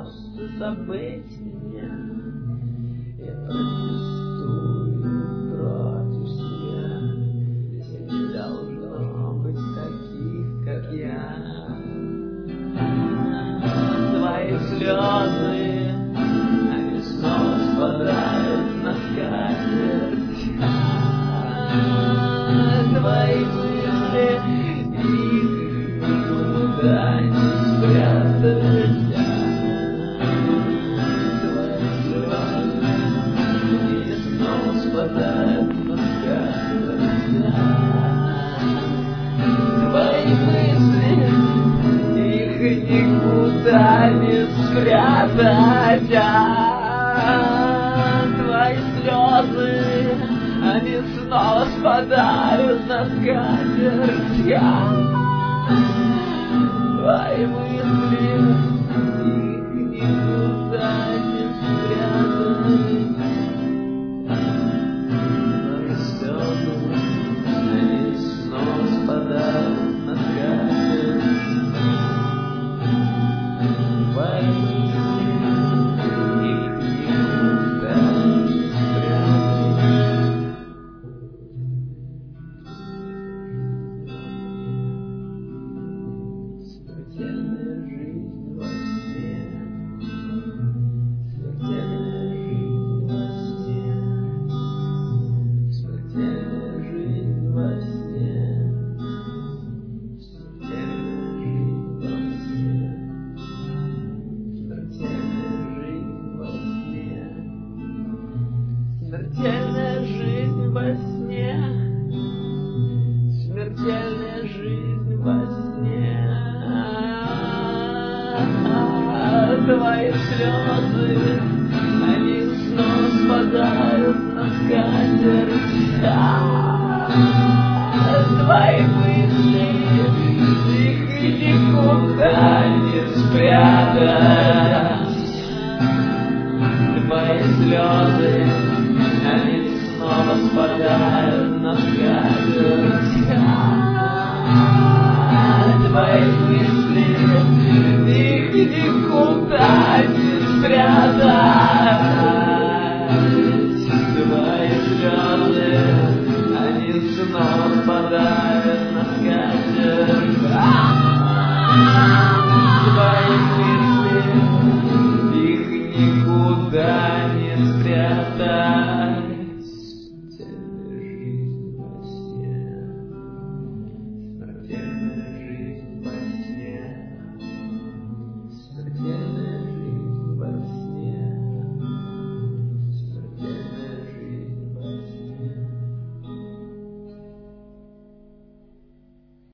просто забыть меня. Я протестую против себя. Здесь не должно быть таких, как я. Твои слезы, они снова спадают на скатерть. Твои мысли, их никуда не спрятать. Твои слезы, они снова спадают на скатерть. Твои мысли, их никуда не спрятать. Твои слезы, они снова спадают на скатерть. Твои мысли, их никуда не спрятать. Твои слезы, они снова спадают на скатерть. Твои мысли, их никуда не спрятать. Смертельная жизнь во сне. Смертельная жизнь во сне. Смертельная жизнь во сне. Смертельная жизнь во сне. Смертельная жизнь во сне. Твои слезы, они снова спадают на скатерть. Твои мысли, их никуда не спрятать. Твои слезы, они снова спадают на скатерть. Твои мысли, их никуда не спрятать. Твои слезы, они снова спадают на скатерть. Твои мысли,